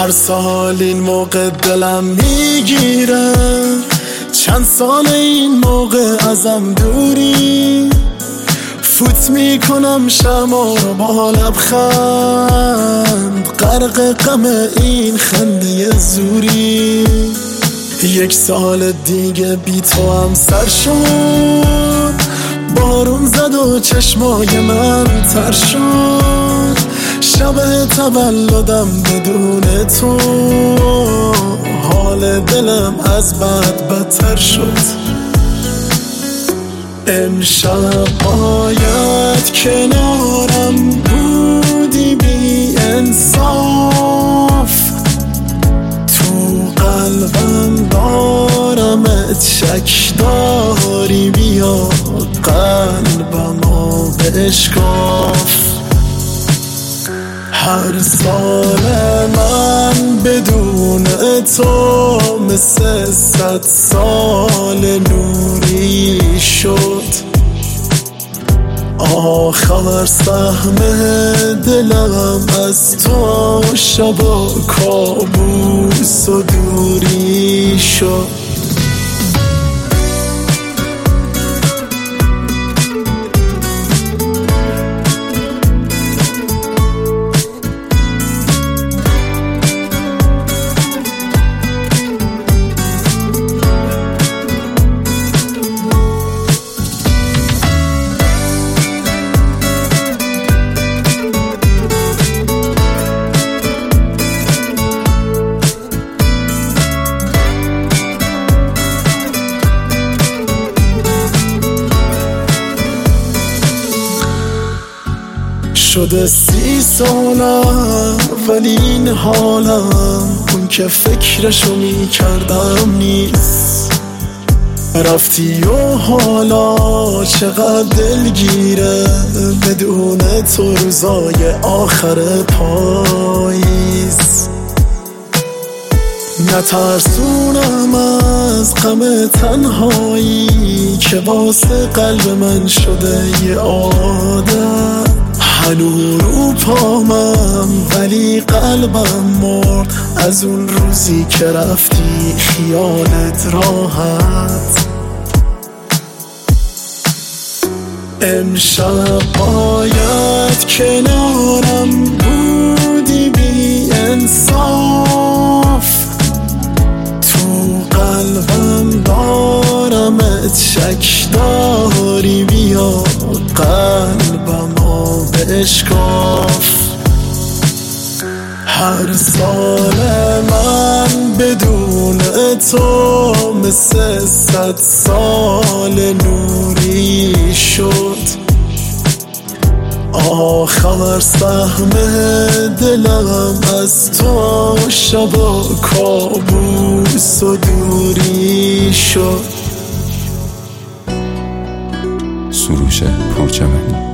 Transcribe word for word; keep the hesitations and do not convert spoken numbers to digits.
هر سال این موقع دلم میگیره، چند سال این موقع ازم دوری، فوت میکنم شما رو با لبخند، غرق غم این خنده زوری. یک سال دیگه بی تو هم سر شد، بارون زد و چشمای من تر شد، شب تولدم بدون تو، حال دلم از بد بدتر شد. امشب باید کنارم بودی بی انصاف، تو قلبم دارمت شک داری، بیا قلبمو بشکاف. هر سال من بدون تو مثل صد سال نوری شد، آخر سهم دلم از تو شب و کابوس و دوری شد. شده سی سالم ولی این حالم اون که فکرشو می کردم نیست. رفتی و حالا چقدر دلگیره بدون تو روزای آخر پاییز. نترسونم از غم تنهایی که واسه قلب من شده یه عادت، هنو رو پامم ولی قلبم مرد از اون روزی که رفتی خیالت راحت. امشب باید کنارم بودی بی انصاف، تو قلبم دارمت شک داری، بیا قلبمو بشکاف. هر سال من بدون تو مثل صد سال نوری شد، آخر سهم دلم از تو شب و کابوس و دوری شد. سروش پرچمنی.